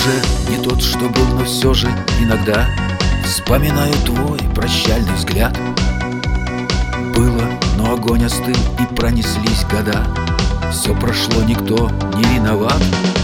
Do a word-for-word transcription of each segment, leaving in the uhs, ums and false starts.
уже не тот, что был, но все же иногда вспоминаю твой прощальный взгляд. Было, но огонь остыл и пронеслись года. Все прошло, никто не виноват.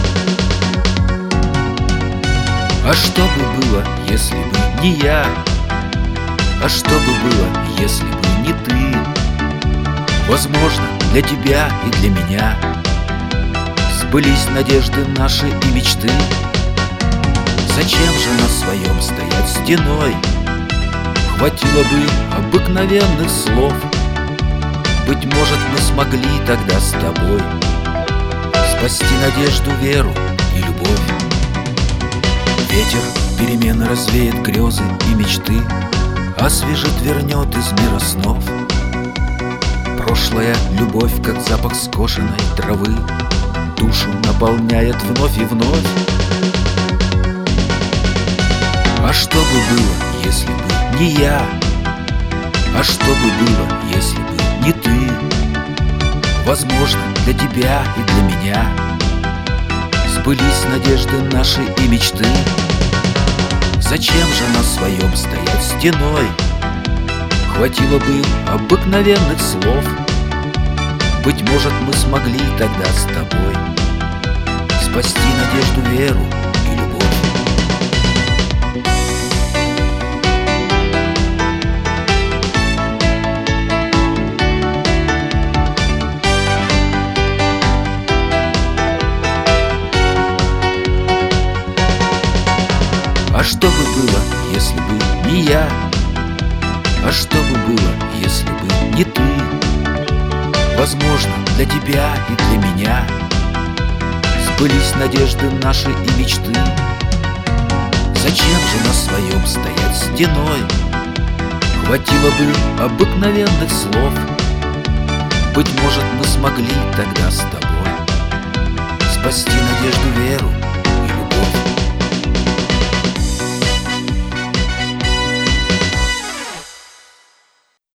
А что бы было, если бы не я? А что бы было, если бы не ты? Возможно, для тебя и для меня сбылись надежды наши и мечты. Зачем же на своем стоять стеной? Хватило бы обыкновенных слов. Быть может, мы смогли тогда с тобой спасти надежду, веру и любовь. Ветер перемен развеет грезы и мечты, освежит, вернет из мира снов. Прошлая любовь, как запах скошенной травы, душу наполняет вновь и вновь. А что бы было, если бы не я? А что бы было, если бы не ты? Возможно, для тебя и для меня сбылись надежды наши и мечты. Зачем же на своем стоять стеной? Хватило бы обыкновенных слов. Быть может, мы смогли тогда с тобой спасти надежду, веру и любовь. А что бы было, если бы не я? А что бы было, если бы не ты? Возможно, для тебя и для меня сбылись надежды наши и мечты. Зачем же на своем стоять стеной? Хватило бы обыкновенных слов. Быть может, мы смогли тогда с тобой спасти надежду, веру